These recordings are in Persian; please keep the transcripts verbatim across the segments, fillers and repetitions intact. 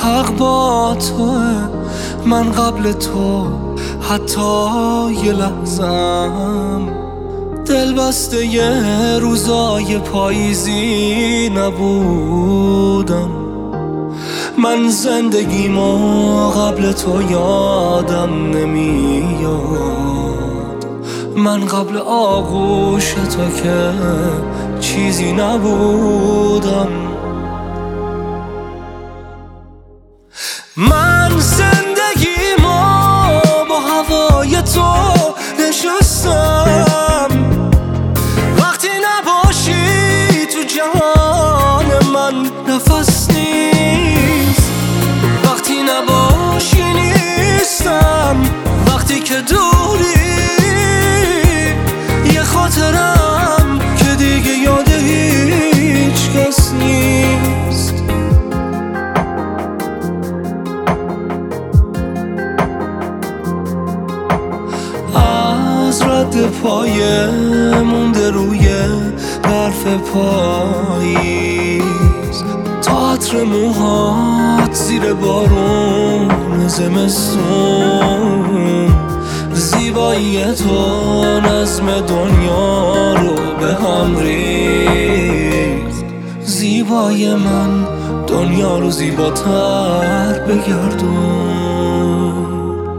حق با توه، من قبل تو حتی یه لحظم دل بسته یه روزای پاییزی نبودم. من زندگیمو قبل تو یادم نمیاد، من قبل آغوش تو که چیزی نبودم. من زندگیمو با هوای تو نشستم، وقتی نباشی تو جهان من نفس نیست، وقتی نباشی نیستم، وقتی که دوری یه خاطرم که دیگه یاد هیچ کس نیست. از رد پایه مونده روی برف پاییز، تا عطر موهات زیر بارون زمستون، زیبایی تو نظم دنیا رو به هم ریخت. زیبای من دنیا رو زیباتر بگردون.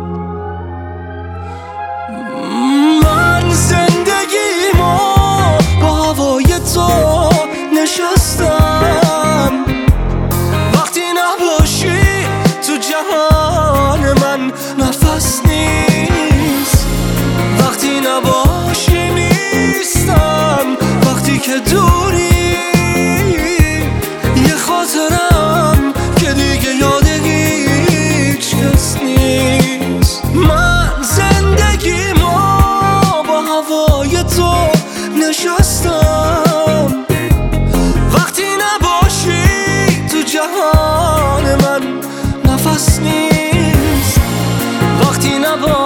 نشستم وقتی نباشی تو جهان من نفس نیست، وقتی نباشی نیستم، وقتی که دوری یه خاطرم که دیگه یاد هیچ کس نیست. من زندگیمو با هوای تو نشستم، جهان من نفس نیست، وقتی نباشی